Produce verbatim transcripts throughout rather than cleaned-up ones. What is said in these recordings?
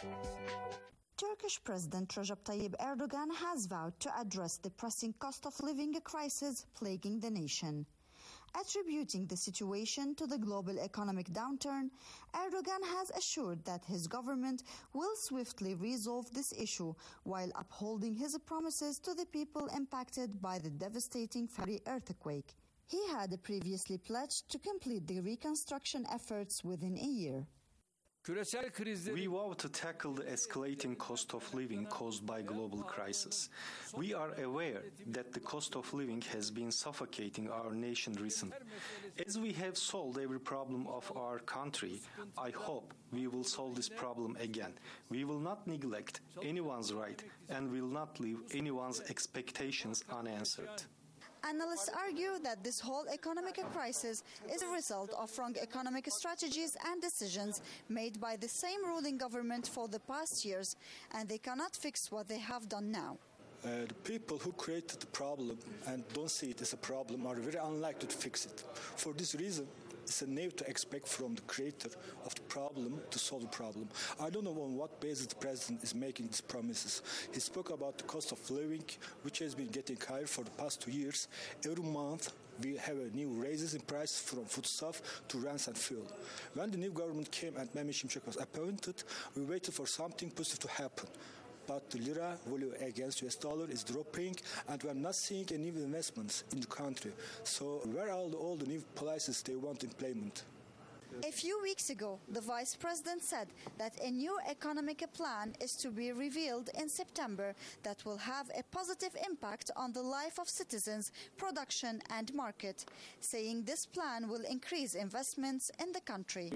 Turkish President Recep Tayyip Erdogan has vowed to address the pressing cost of living crisis plaguing the nation. Attributing the situation to the global economic downturn, Erdogan has assured that his government will swiftly resolve this issue while upholding his promises to the people impacted by the devastating Fari earthquake. He had previously pledged to complete the reconstruction efforts within a year. We vow to tackle the escalating cost of living caused by global crisis. We are aware that the cost of living has been suffocating our nation recently. As we have solved every problem of our country, I hope we will solve this problem again. We will not neglect anyone's right and will not leave anyone's expectations unanswered. Analysts argue that this whole economic crisis is a result of wrong economic strategies and decisions made by the same ruling government for the past years, and they cannot fix what they have done now. Uh, the people who created the problem and don't see it as a problem are very unlikely to fix it. For this reason, it's a naive to expect from the creator of the problem to solve the problem. I don't know on what basis the president is making these promises. He spoke about the cost of living, which has been getting higher for the past two years. Every month, we have a new raises in prices from foodstuff to rents and fuel. When the new government came and Mehmet Şimşek was appointed, we waited for something positive to happen. But the lira value against U S dollar is dropping, and we are not seeing any investments in the country. So where are all the, all the new policies they want to implement? A few weeks ago, the Vice President said that a new economic plan is to be revealed in September that will have a positive impact on the life of citizens, production and market, saying this plan will increase investments in the country.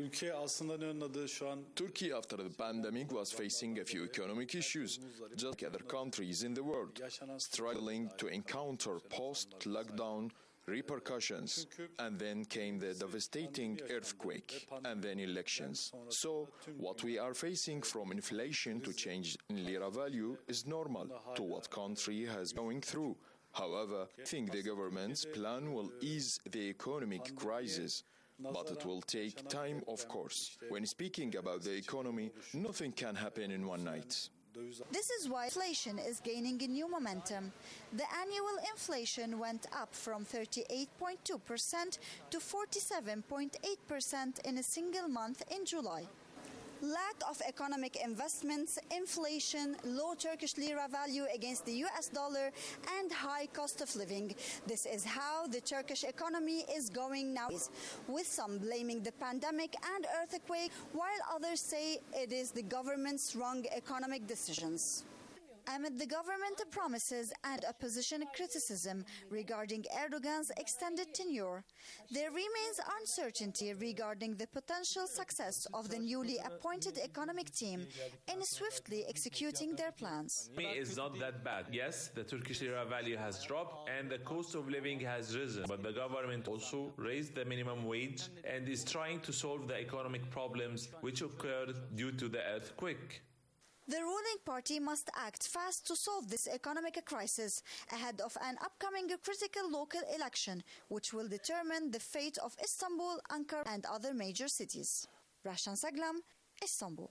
Turkey, after the pandemic, was facing a few economic issues, just like other countries in the world, struggling to encounter post-lockdown repercussions, and then came the devastating earthquake, and then elections. So, what we are facing from inflation to change in lira value is normal to what country has going through. However, I think the government's plan will ease the economic crisis. But it will take time, of course. When speaking about the economy, nothing can happen in one night. This is why inflation is gaining a new momentum. The annual inflation went up from thirty-eight point two percent to forty-seven point eight percent in a single month in July. Lack of economic investments, inflation, low Turkish lira value against the U S dollar, and high cost of living. This is how the Turkish economy is going now, with some blaming the pandemic and earthquake, while others say it is the government's wrong economic decisions. Amid the government promises and opposition criticism regarding Erdogan's extended tenure, there remains uncertainty regarding the potential success of the newly appointed economic team in swiftly executing their plans. It's not that bad. Yes, the Turkish lira value has dropped and the cost of living has risen, but the government also raised the minimum wage and is trying to solve the economic problems which occurred due to the earthquake. The ruling party must act fast to solve this economic crisis ahead of an upcoming critical local election, which will determine the fate of Istanbul, Ankara, and other major cities. Rashan Saglam, Istanbul.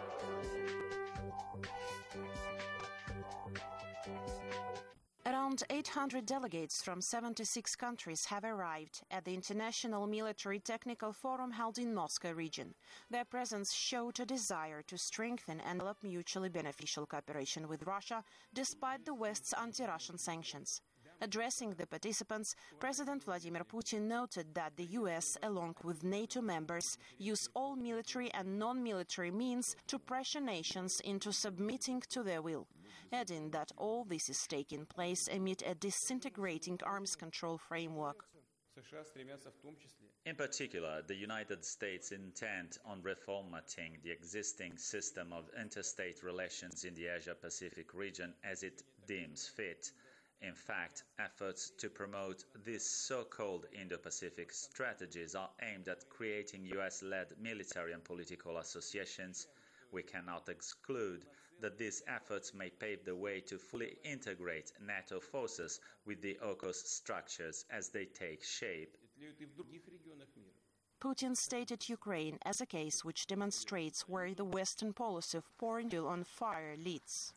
Around eight hundred delegates from seventy-six countries have arrived at the International Military Technical Forum held in Moscow region. Their presence showed a desire to strengthen and develop mutually beneficial cooperation with Russia despite the West's anti-Russian sanctions. Addressing the participants, President Vladimir Putin noted that the U S, along with NATO members, use all military and non-military means to pressure nations into submitting to their will, adding that all this is taking place amid a disintegrating arms control framework. In particular, the United States intend on reformatting the existing system of interstate relations in the Asia-Pacific region as it deems fit. In fact, efforts to promote these so-called Indo-Pacific strategies are aimed at creating U S-led military and political associations. We cannot exclude that these efforts may pave the way to fully integrate NATO forces with the AUKUS structures as they take shape. Putin stated Ukraine as a case which demonstrates where the Western policy of pouring fuel on fire leads.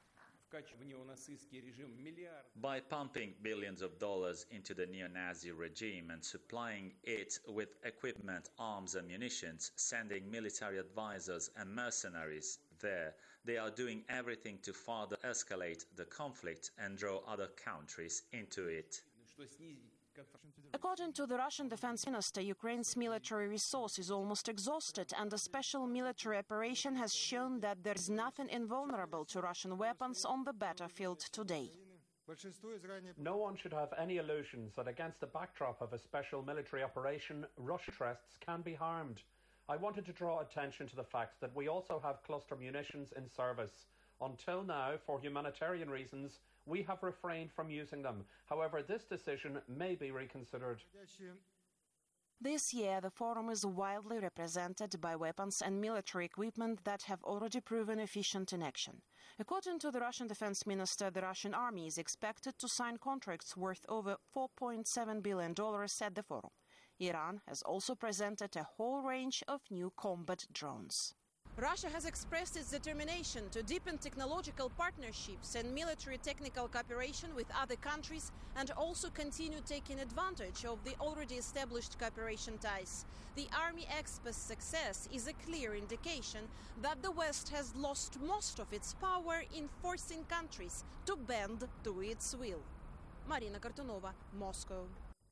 By pumping billions of dollars into the neo-Nazi regime and supplying it with equipment, arms and munitions, sending military advisors and mercenaries there, they are doing everything to further escalate the conflict and draw other countries into it. According to the Russian defense minister, Ukraine's military resource is almost exhausted, and the special military operation has shown that there is nothing invulnerable to Russian weapons on the battlefield today. No one should have any illusions that against the backdrop of a special military operation, Russian interests can be harmed. I wanted to draw attention to the fact that we also have cluster munitions in service. Until now, for humanitarian reasons, we have refrained from using them. However, this decision may be reconsidered. This year, the forum is widely represented by weapons and military equipment that have already proven efficient in action. According to the Russian defense minister, the Russian army is expected to sign contracts worth over four point seven billion dollars at the forum. Iran has also presented a whole range of new combat drones. Russia has expressed its determination to deepen technological partnerships and military technical cooperation with other countries and also continue taking advantage of the already established cooperation ties. The Army Expo's success is a clear indication that the West has lost most of its power in forcing countries to bend to its will. Marina Kartunova, Moscow.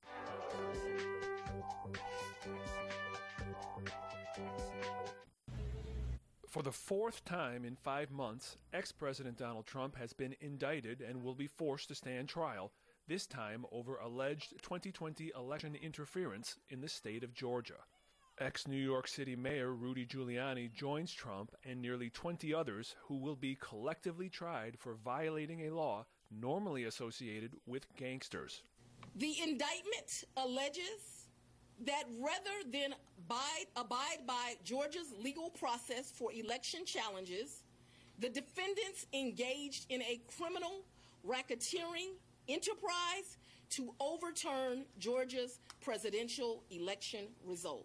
For the fourth time in five months, ex-President Donald Trump has been indicted and will be forced to stand trial, this time over alleged twenty twenty election interference in the state of Georgia. Ex-New York City Mayor Rudy Giuliani joins Trump and nearly twenty others who will be collectively tried for violating a law normally associated with gangsters. The indictment alleges that rather than abide, abide by Georgia's legal process for election challenges, the defendants engaged in a criminal racketeering enterprise to overturn Georgia's presidential election result.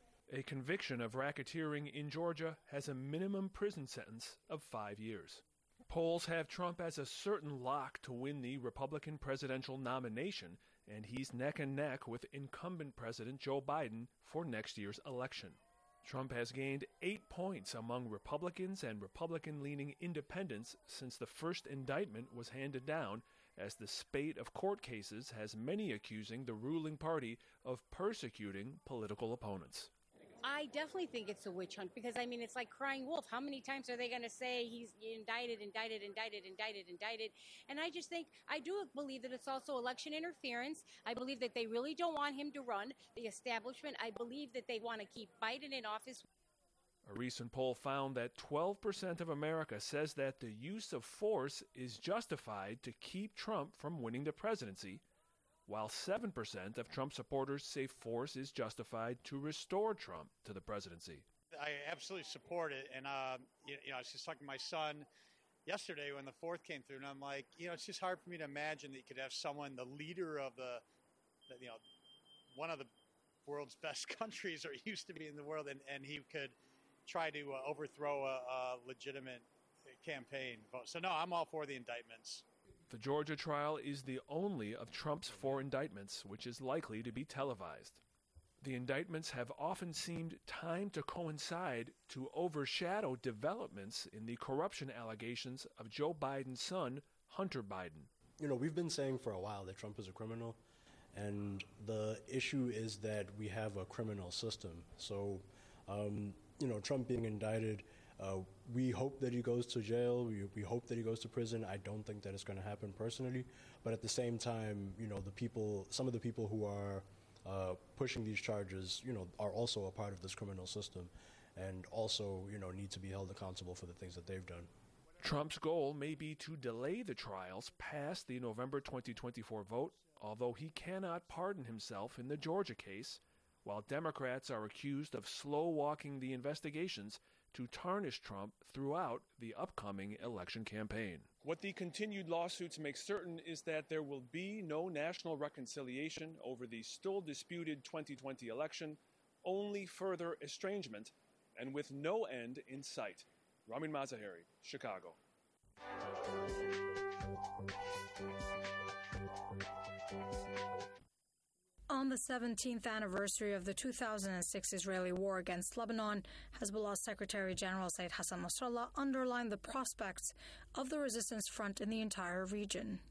A conviction of racketeering in Georgia has a minimum prison sentence of five years. Polls have Trump as a certain lock to win the Republican presidential nomination, and he's neck and neck with incumbent President Joe Biden for next year's election. Trump has gained eight points among Republicans and Republican-leaning independents since the first indictment was handed down, as the spate of court cases has many accusing the ruling party of persecuting political opponents. I definitely think it's a witch hunt because, I mean, it's like crying wolf. How many times are they going to say he's indicted, indicted, indicted, indicted, indicted? And I just think, I do believe that it's also election interference. I believe that they really don't want him to run the establishment. I believe that they want to keep Biden in office. A recent poll found that twelve percent of America says that the use of force is justified to keep Trump from winning the presidency, while seven percent of Trump supporters say force is justified to restore Trump to the presidency. I absolutely support it. And, uh, you, you know, I was just talking to my son yesterday when the fourth came through, and I'm like, you know, it's just hard for me to imagine that you could have someone, the leader of the, the you know, one of the world's best countries, or used to be in the world, and, and he could try to uh, overthrow a, a legitimate campaign vote. So, no, I'm all for the indictments. The Georgia trial is the only of Trump's four indictments, which is likely to be televised. The indictments have often seemed timed to coincide to overshadow developments in the corruption allegations of Joe Biden's son, Hunter Biden. You know, we've been saying for a while that Trump is a criminal, and the issue is that we have a criminal system. So, um, you know, Trump being indicted, Uh, we hope that he goes to jail. We, we hope that he goes to prison. I don't think that it's going to happen personally. But at the same time, you know, the people, some of the people who are uh, pushing these charges, you know, are also a part of this criminal system and also, you know, need to be held accountable for the things that they've done. Trump's goal may be to delay the trials past the November twenty twenty-four vote, although he cannot pardon himself in the Georgia case, while Democrats are accused of slow-walking the investigations to tarnish Trump throughout the upcoming election campaign. What the continued lawsuits make certain is that there will be no national reconciliation over the still disputed twenty twenty election, only further estrangement and with no end in sight. Ramin Mazaheri, Chicago. On the seventeenth anniversary of the two thousand six Israeli war against Lebanon, Hezbollah Secretary General Said Hassan Nasrallah underlined the prospects of the resistance front in the entire region.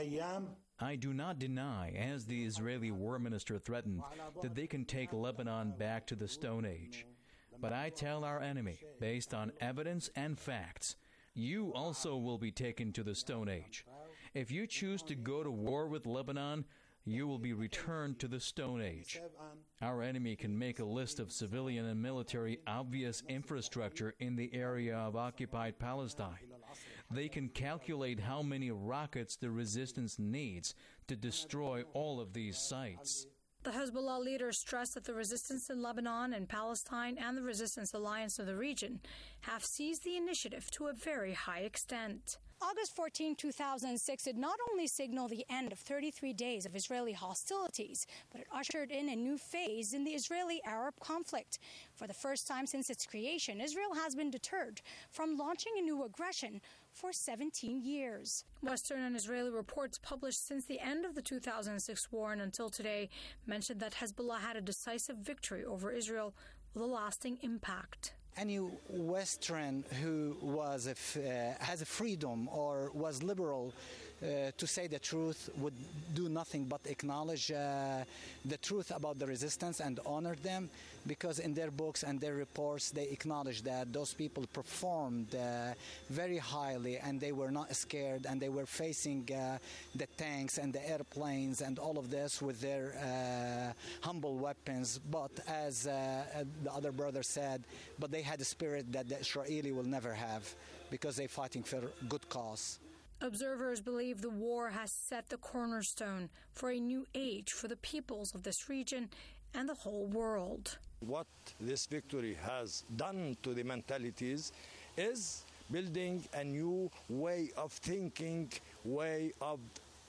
I do not deny, as the Israeli war minister threatened, that they can take Lebanon back to the Stone Age. But I tell our enemy, based on evidence and facts, you also will be taken to the Stone Age. If you choose to go to war with Lebanon, you will be returned to the Stone Age. Our enemy can make a list of civilian and military obvious infrastructure in the area of occupied Palestine. They can calculate how many rockets the resistance needs to destroy all of these sites. The Hezbollah leader stressed that the resistance in Lebanon and Palestine and the resistance alliance of the region have seized the initiative to a very high extent. August fourteenth, two thousand six did not only signal the end of thirty-three days of Israeli hostilities, but it ushered in a new phase in the Israeli-Arab conflict. For the first time since its creation, Israel has been deterred from launching a new aggression for seventeen years. Western and Israeli reports published since the end of the two thousand six war and until today mentioned that Hezbollah had a decisive victory over Israel with a lasting impact. Any Western who was a f- uh, has a freedom or was liberal uh, to say the truth would do nothing but acknowledge uh, the truth about the resistance and honor them, because in their books and their reports they acknowledge that those people performed uh, very highly and they were not scared and they were facing uh, the tanks and the airplanes and all of this with their uh, humble weapons. But as uh, the other brother said, but they had a spirit that the Israeli will never have because they're fighting for good cause. Observers believe the war has set the cornerstone for a new age for the peoples of this region and the whole world. What this victory has done to the mentalities is building a new way of thinking, way of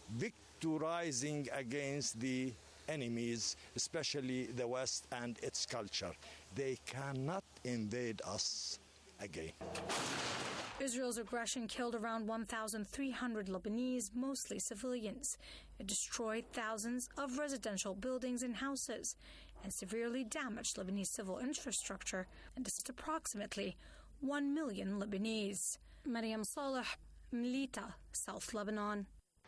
victorizing against the enemies, especially the West and its culture. They cannot invade us again. Israel's aggression killed around one thousand three hundred Lebanese, mostly civilians. It destroyed thousands of residential buildings and houses and severely damaged Lebanese civil infrastructure and displaced approximately one million Lebanese. Mariam Saleh, Melita, South Lebanon.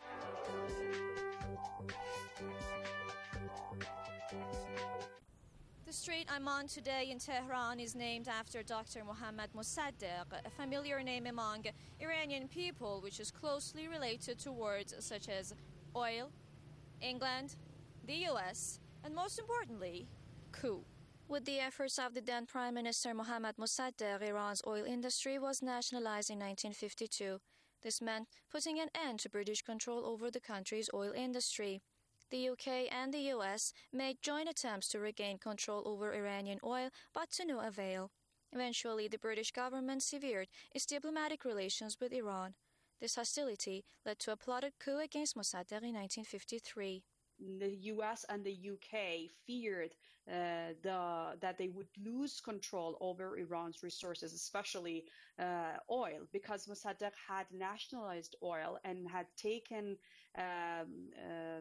The street I'm on today in Tehran is named after Doctor Mohammad Mossadegh, a familiar name among Iranian people, which is closely related to words such as oil, England, the U S, and most importantly, coup. With the efforts of the then Prime Minister Mohammad Mossadegh, Iran's oil industry was nationalized in nineteen fifty-two. This meant putting an end to British control over the country's oil industry. The U K and the U S made joint attempts to regain control over Iranian oil, but to no avail. Eventually, the British government severed its diplomatic relations with Iran. This hostility led to a plotted coup against Mossadegh in nineteen fifty-three. The U S and the U K feared uh, the, that they would lose control over Iran's resources, especially uh, oil, because Mossadegh had nationalized oil and had taken um, uh,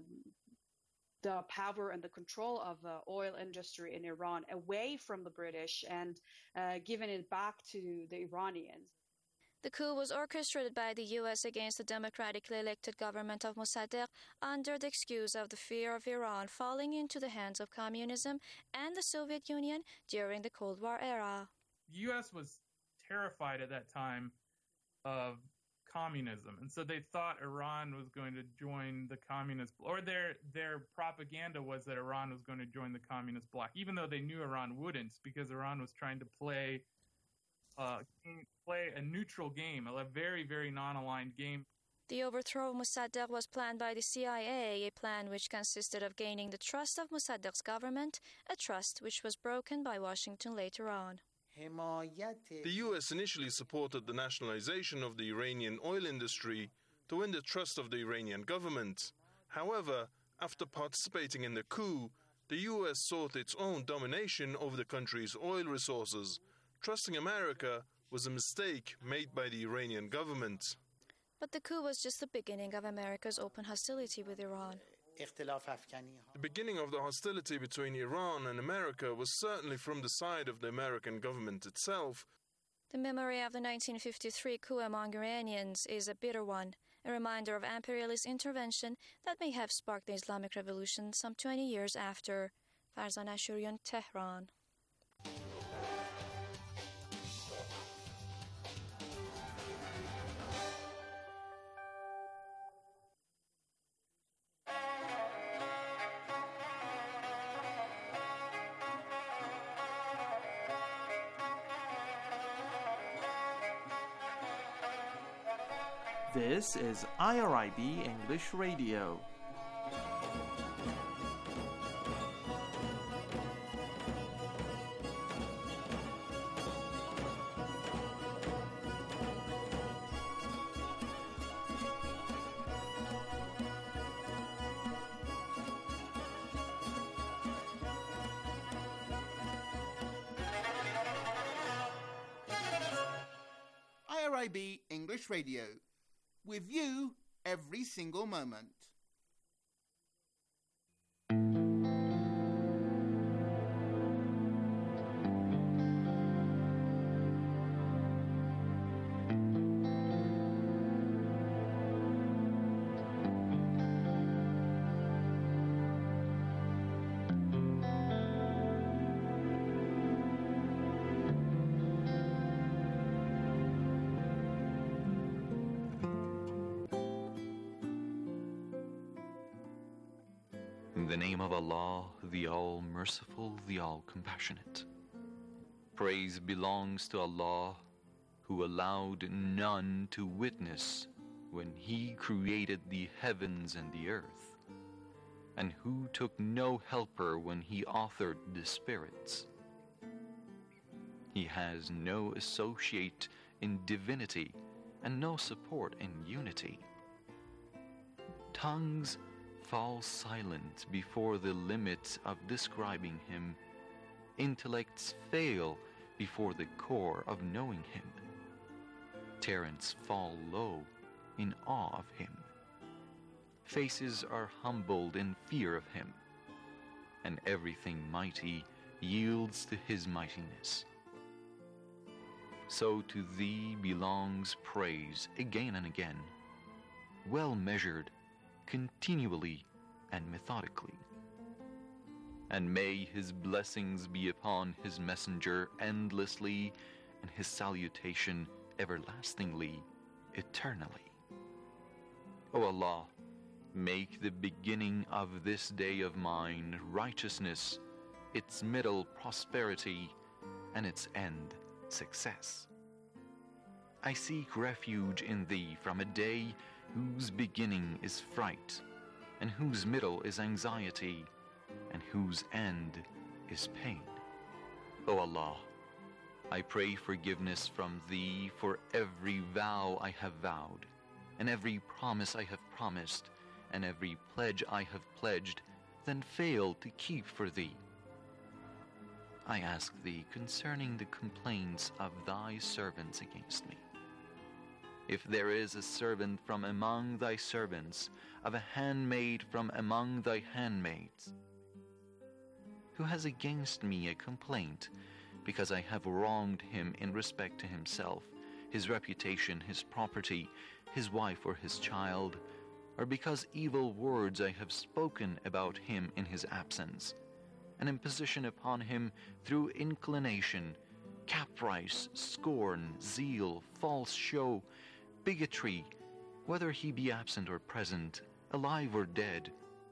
the power and the control of the oil industry in Iran away from the British and uh, given it back to the Iranians. The coup was orchestrated by the U S against the democratically elected government of Mossadegh under the excuse of the fear of Iran falling into the hands of communism and the Soviet Union during the Cold War era. The U S was terrified at that time of communism, and so they thought Iran was going to join the communist, or their their propaganda was that Iran was going to join the communist bloc, even though they knew Iran wouldn't, because Iran was trying to play uh, play a neutral game, a very, very non-aligned game. The overthrow of Mossadegh was planned by the C I A, a plan which consisted of gaining the trust of Mossadegh's government, a trust which was broken by Washington later on. The U S initially supported the nationalization of the Iranian oil industry to win the trust of the Iranian government. However, after participating in the coup, The U S sought its own domination over the country's oil resources. Trusting America was a mistake made by the Iranian government. But the coup was just the beginning of America's open hostility with Iran. The beginning of the hostility between Iran and America was certainly from the side of the American government itself. The memory of the nineteen fifty-three coup among Iranians is a bitter one, a reminder of imperialist intervention that may have sparked the Islamic Revolution some twenty years after. Farzan Ashurian, Tehran. This is I R I B English Radio. I R I B English Radio. With you every single moment. In the name of Allah, the All-Merciful, the All-Compassionate. Praise belongs to Allah, who allowed none to witness when He created the heavens and the earth, and who took no helper when He authored the spirits. He has no associate in divinity and no support in unity. Tongues fall silent before the limits of describing Him. Intellects fail before the core of knowing Him. Parents fall low in awe of Him. Faces are humbled in fear of Him, and everything mighty yields to His mightiness. So to Thee belongs praise again and again, well measured, continually and methodically. And may His blessings be upon His messenger endlessly, and His salutation everlastingly, eternally. O Allah, make the beginning of this day of mine righteousness, its middle prosperity, and its end success. I seek refuge in Thee from a day whose beginning is fright, and whose middle is anxiety, and whose end is pain. O Allah, I pray forgiveness from Thee for every vow I have vowed, and every promise I have promised, and every pledge I have pledged, then failed to keep for Thee. I ask Thee concerning the complaints of Thy servants against me. If there is a servant from among Thy servants, of a handmaid from among Thy handmaids, who has against me a complaint, because I have wronged him in respect to himself, his reputation, his property, his wife or his child, or because evil words I have spoken about him in his absence, an imposition upon him through inclination, caprice, scorn, zeal, false show, bigotry, whether he be absent or present, alive or dead,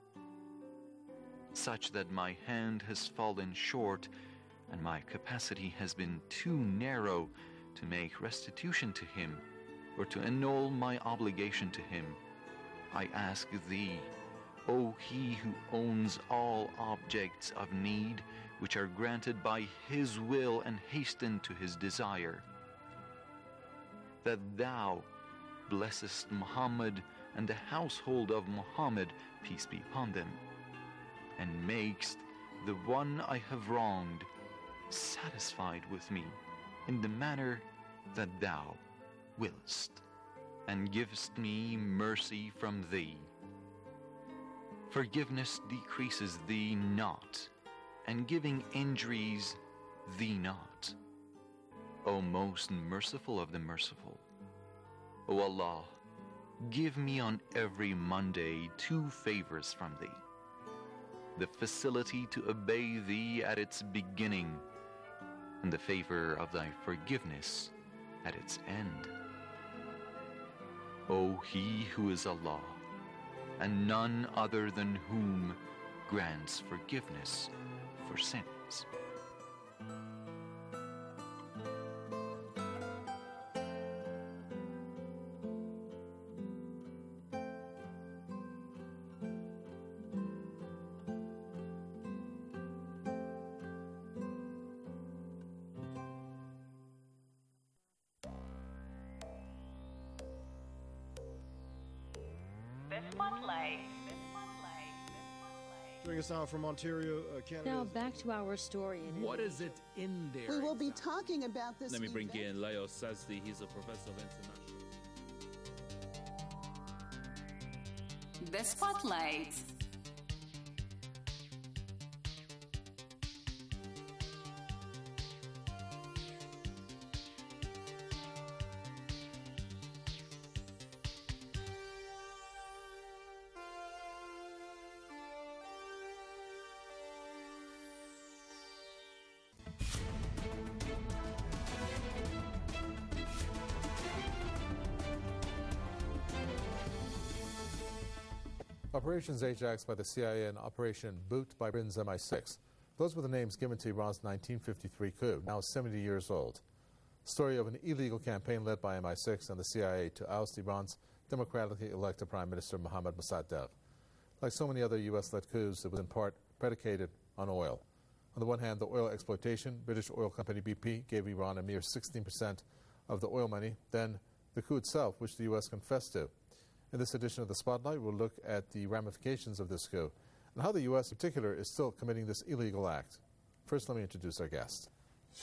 such that my hand has fallen short and my capacity has been too narrow to make restitution to him or to annul my obligation to him, I ask Thee, O He who owns all objects of need which are granted by His will and hasten to His desire, that Thou blessest Muhammad and the household of Muhammad, peace be upon them, and makest the one I have wronged, satisfied with me in the manner that thou willst, and givest me mercy from thee. Forgiveness decreases thee not, and giving injuries thee not. O most merciful of the merciful, O Allah, give me on every Monday two favors from thee: the facility to obey thee at its beginning, and the favor of thy forgiveness at its end. O He who is Allah, and none other than whom grants forgiveness for sins. Joining us now from Ontario, uh, Canada. Now back to our story. In what is it in there? We will be talking about this. Let me bring event. in Leo Sazdi. He's a professor of international. The Spotlight. Operations Ajax by the C I A and Operation Boot by Britain's M I six. Those were the names given to Iran's nineteen fifty-three coup, now seventy years old. Story of an illegal campaign led by M I six and the C I A to oust Iran's democratically elected Prime Minister Mohammad Mossadegh. Like so many other U S-led coups, it was in part predicated on oil. On the one hand, the oil exploitation, British oil company B P gave Iran a mere sixteen percent of the oil money, then the coup itself, which the U S confessed to. In this edition of The Spotlight, we'll look at the ramifications of this coup and how the U S in particular is still committing this illegal act. First, let me introduce our guest.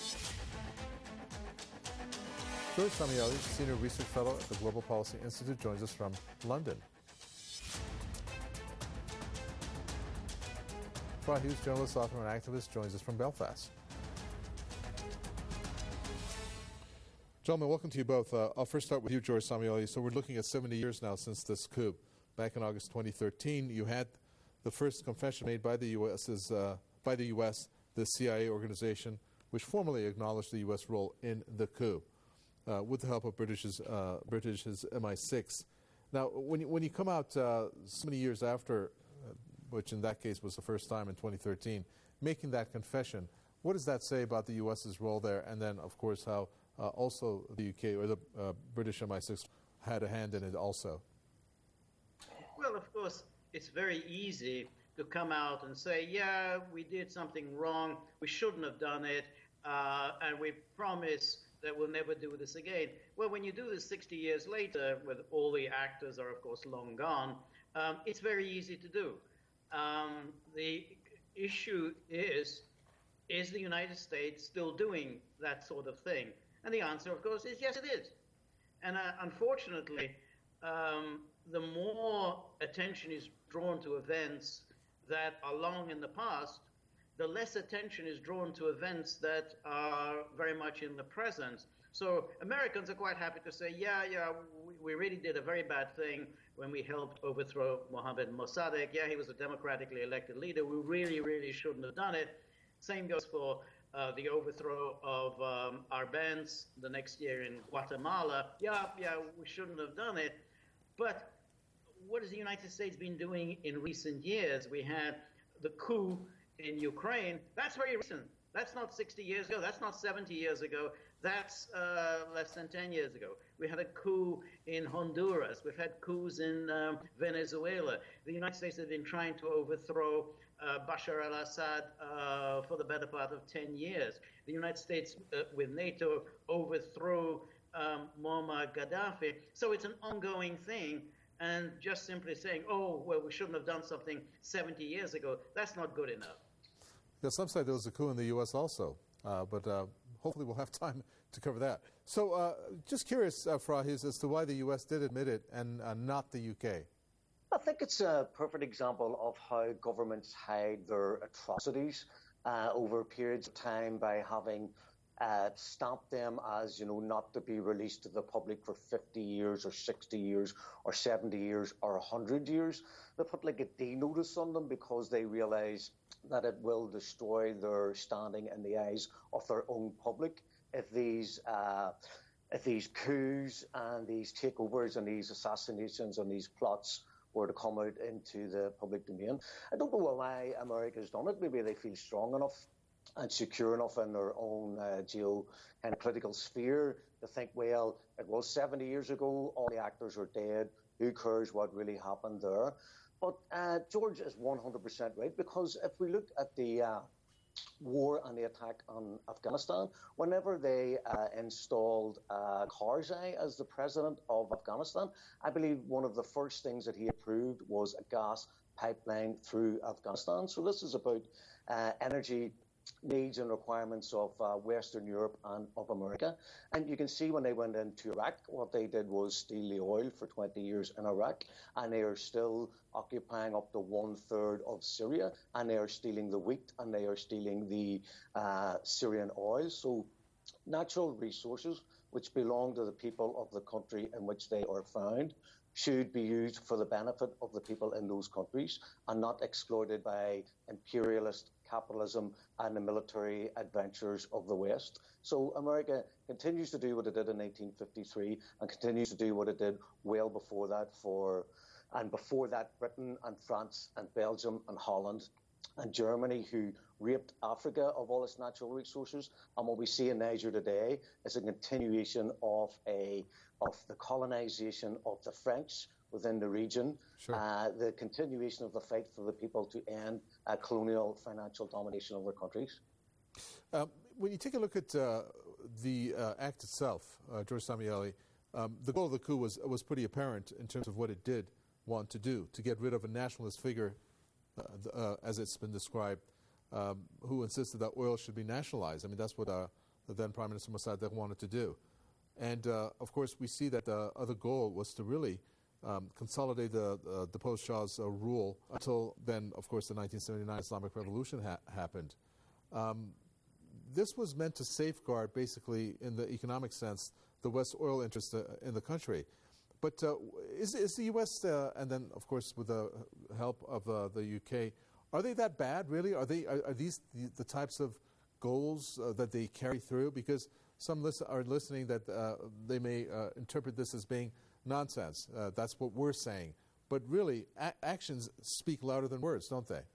George Samiali, Senior Research Fellow at the Global Policy Institute, joins us from London. Fry Hughes, journalist, author, and activist, joins us from Belfast. Gentlemen, welcome to you both. Uh, I'll first start with you, George Samiali. So we're looking at seventy years now since this coup. Back in August twenty thirteen, you had the first confession made by the U S's, uh, by the U S, the C I A organization, which formally acknowledged the U S role in the coup, uh, with the help of British's, uh, British's M I six. Now, when you, when you come out uh, so many years after, uh, which in that case was the first time in twenty thirteen, making that confession, what does that say about the U S's role there? And then, of course, how Uh, also the U K or the uh, British M I six had a hand in it also? Well, of course, it's very easy to come out and say, yeah, we did something wrong, we shouldn't have done it, uh, and we promise that we'll never do this again. Well, when you do this sixty years later, with all the actors are, of course, long gone, um, it's very easy to do. Um, the issue is, is the United States still doing that sort of thing? And the answer, of course, is yes, it is. And uh, unfortunately, um, the more attention is drawn to events that are long in the past, the less attention is drawn to events that are very much in the present. So Americans are quite happy to say, yeah, yeah, we, we really did a very bad thing when we helped overthrow Mohammad Mossadegh. Yeah, he was a democratically elected leader. We really, really shouldn't have done it. Same goes for Uh, the overthrow of um, Arbenz the next year in Guatemala. Yeah, yeah, we shouldn't have done it. But what has the United States been doing in recent years? We had the coup in Ukraine. That's very recent. That's not sixty years ago. That's not seventy years ago. That's uh, less than ten years ago. We had a coup in Honduras. We've had coups in um, Venezuela. The United States has been trying to overthrow Uh, Bashar al-Assad uh, for the better part of ten years. The United States, uh, with NATO, overthrew um, Muammar Gaddafi. So it's an ongoing thing. And just simply saying, oh, well, we shouldn't have done something seventy years ago, that's not good enough. because some say there was a coup in the U S also, uh, but uh, hopefully we'll have time to cover that. So uh, just curious, uh, Frahiz, as to why the U S did admit it and uh, not the U K. I think it's a perfect example of how governments hide their atrocities uh, over periods of time by having uh, stamped them as, you know, not to be released to the public for fifty years or sixty years or seventy years or one hundred years. They put like a D notice on them because they realise that it will destroy their standing in the eyes of their own public if these uh, if these coups and these takeovers and these assassinations and these plots were to come out into the public domain. I don't know why America's done it. Maybe they feel strong enough and secure enough in their own uh, geo and political sphere to think, well, it was seventy years ago, all the actors are dead, who cares what really happened there? But uh, George is one hundred percent right, because if we look at the uh, war and the attack on Afghanistan, whenever they uh, installed uh, Karzai as the president of Afghanistan, I believe one of the first things that he approved was a gas pipeline through Afghanistan. So this is about uh, energy needs and requirements of uh, Western Europe and of America. And you can see when they went into Iraq, what they did was steal the oil for twenty years in Iraq, and they are still occupying up to one-third of Syria, and they are stealing the wheat, and they are stealing the uh, Syrian oil. So natural resources, which belong to the people of the country in which they are found, should be used for the benefit of the people in those countries and not exploited by imperialist capitalism and the military adventures of the West. So America continues to do what it did in nineteen fifty-three and continues to do what it did well before that for, and before that Britain and France and Belgium and Holland and Germany, who raped Africa of all its natural resources. And what we see in Niger today is a continuation of a of the colonization of the French within the region, sure. uh, the continuation of the fight for the people to end uh, colonial financial domination over countries. Um, when you take a look at uh, the uh, act itself, uh, George Samueli, um, the goal of the coup was was pretty apparent in terms of what it did want to do, to get rid of a nationalist figure, uh, the, uh, as it's been described, um, who insisted that oil should be nationalized. I mean, that's what uh, the then Prime Minister Mossadegh wanted to do. And, uh, of course, we see that the other goal was to really um, consolidate the, uh, the post-Shah's uh, rule until then, of course, the nineteen seventy-nine Islamic Revolution ha- happened. Um, this was meant to safeguard, basically, in the economic sense, the West oil interest uh, in the country. But uh, is, is the U S, uh, and then, of course, with the help of uh, the U K, are they that bad, really? Are, they, are, are these the, the types of goals uh, that they carry through? Because some listen, are listening that uh, they may uh, interpret this as being nonsense. Uh, that's what we're saying. But really, a- actions speak louder than words, don't they?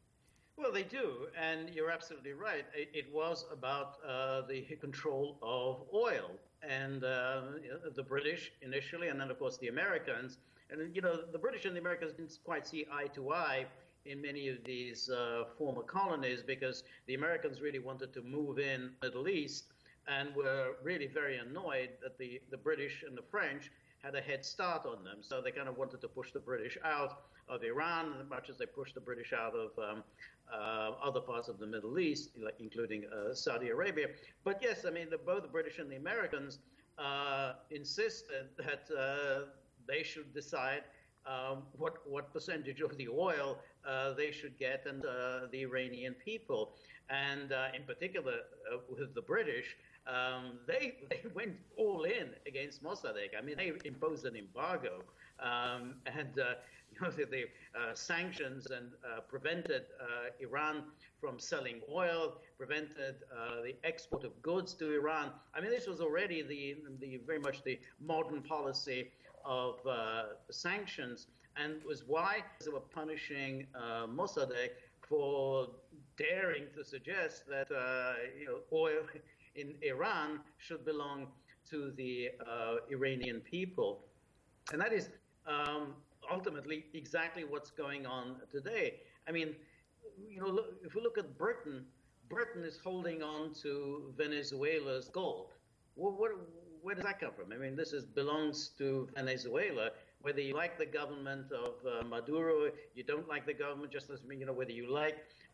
Well, they do, and you're absolutely right. It, it was about uh, the control of oil, and uh, the British initially, and then, of course, the Americans. And, you know, the British and the Americans didn't quite see eye to eye in many of these uh, former colonies, because the Americans really wanted to move in the Middle East, and were really very annoyed that the, the British and the French had a head start on them. So they kind of wanted to push the British out of Iran as much as they pushed the British out of um, uh, other parts of the Middle East, like, including uh, Saudi Arabia. But yes, I mean, the, both the British and the Americans uh, insisted that uh, they should decide um, what, what percentage of the oil uh, they should get, and uh, the Iranian people. And uh, in particular, uh, with the British, Um, they, they went all in against Mossadegh. I mean, they imposed an embargo um, and uh, you know, the, the uh, sanctions and uh, prevented uh, Iran from selling oil, prevented uh, the export of goods to Iran. I mean, this was already the, the very much the modern policy of uh, sanctions, and was why they were punishing uh, Mossadegh for daring to suggest that uh, you know, oil in Iran should belong to the uh, Iranian people. And that is um, ultimately exactly what's going on today. I mean, you know, look, if we look at Britain, Britain is holding on to Venezuela's gold. Well, what, where does that come from? I mean, this is, belongs to Venezuela. Whether you like the government of uh, Maduro, you don't like the government, just as, you know, whether you like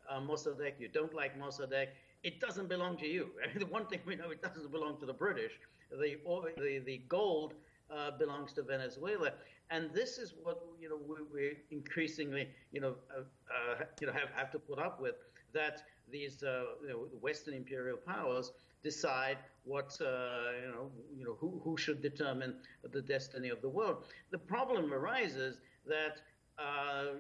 uh, Mossadegh, you don't like Mossadegh, it doesn't belong to you. I mean, the one thing we know, it doesn't belong to the British. The the, the gold uh, belongs to Venezuela, and this is what you know we, we increasingly you know uh, uh, you know have, have to put up with, that these uh, you know, Western imperial powers decide what uh, you know you know who who should determine the destiny of the world. The problem arises that uh,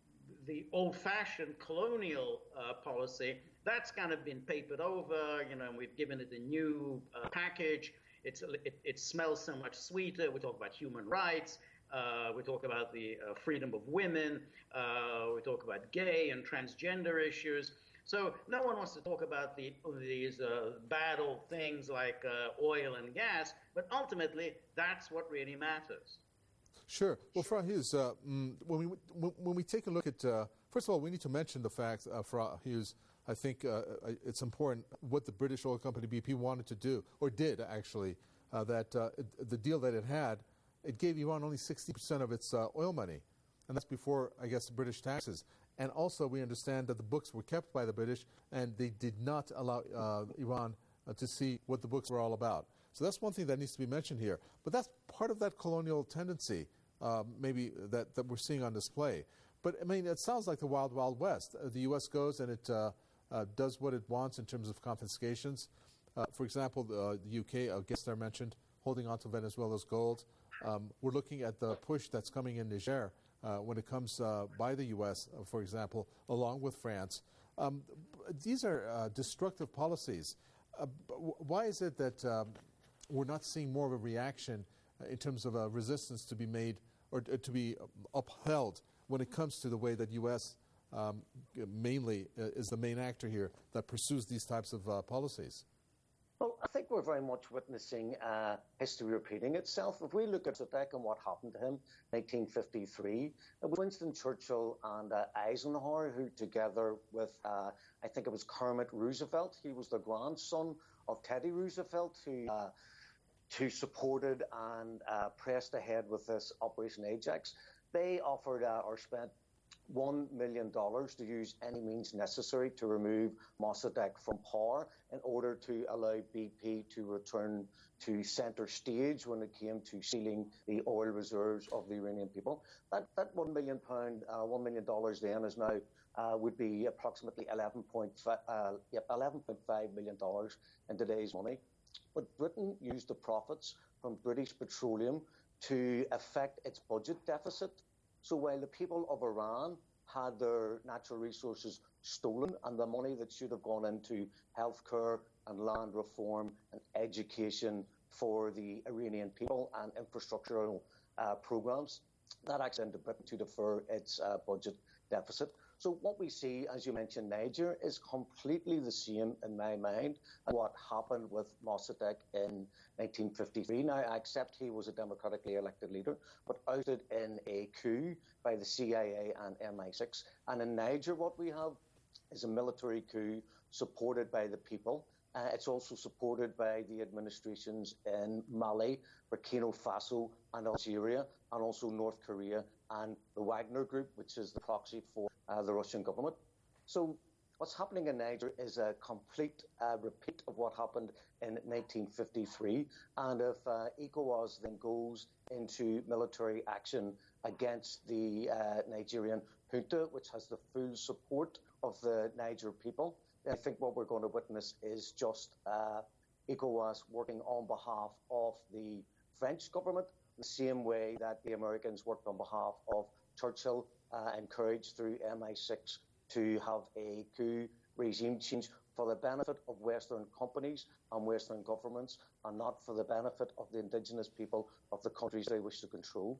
the old-fashioned colonial uh, policy, that's kind of been papered over, you know, and we've given it a new uh, package. It's it, it smells so much sweeter. We talk about human rights. Uh, we talk about the uh, freedom of women. Uh, we talk about gay and transgender issues. So no one wants to talk about the, these uh, bad old things like uh, oil and gas, but ultimately that's what really matters. Sure. Well, Farah Hughes, uh, when we when we take a look at, uh, first of all, we need to mention the fact, uh, Farah Hughes, I think uh, it's important what the British oil company B P wanted to do, or did actually, uh, that uh, it, the deal that it had, it gave Iran only sixty percent of its uh, oil money, and that's before, I guess, the British taxes. And also we understand that the books were kept by the British, and they did not allow uh, Iran uh, to see what the books were all about. So that's one thing that needs to be mentioned here. But that's part of that colonial tendency, uh, maybe, that, that we're seeing on display. But, I mean, it sounds like the Wild, Wild West. Uh, the U S goes and it uh, uh, does what it wants in terms of confiscations. Uh, for example, the, uh, the U K, I guess I mentioned, holding on to Venezuela's gold. Um, we're looking at the push that's coming in Niger uh, when it comes uh, by the U S, uh, for example, along with France. Um, these are uh, destructive policies. Uh, why is it that um, we're not seeing more of a reaction uh, in terms of a resistance to be made or uh, to be upheld when it comes to the way that U S um, mainly uh, is the main actor here that pursues these types of uh, policies? Well, I think we're very much witnessing uh, history repeating itself. If we look at Mossadegh and what happened to him in nineteen fifty-three, it was Winston Churchill and uh, Eisenhower who, together with, uh, I think it was Kermit Roosevelt, he was the grandson of Teddy Roosevelt, who, uh, who supported and uh, pressed ahead with this Operation Ajax. They offered uh, or spent one million dollars to use any means necessary to remove Mossadegh from power in order to allow B P to return to centre stage when it came to sealing the oil reserves of the Iranian people. That that one million pound, uh, one million dollars then is now uh, would be approximately eleven point five, uh, yep, eleven point five million dollars in today's money. But Britain used the profits from British Petroleum to affect its budget deficit. So while the people of Iran had their natural resources stolen and the money that should have gone into healthcare and land reform and education for the Iranian people and infrastructural uh, programs, that actually ended Britain to defer its uh, budget deficit. So what we see, as you mentioned, Niger, is completely the same in my mind as what happened with Mossadegh in nineteen fifty-three. Now, I accept he was a democratically elected leader, but ousted in a coup by the C I A and M I six. And in Niger, what we have is a military coup supported by the people. Uh, it's also supported by the administrations in Mali, Burkina Faso, and Algeria, and also North Korea and the Wagner Group, which is the proxy for uh, the Russian government. So what's happening in Niger is a complete uh, repeat of what happened in nineteen fifty-three. And if uh, ECOWAS then goes into military action against the uh, Nigerian junta, which has the full support of the Niger people, I think what we're going to witness is just uh, ECOWAS working on behalf of the French government, the same way that the Americans worked on behalf of Churchill, uh, encouraged through M I six to have a coup regime change for the benefit of Western companies and Western governments, and not for the benefit of the indigenous people of the countries they wish to control.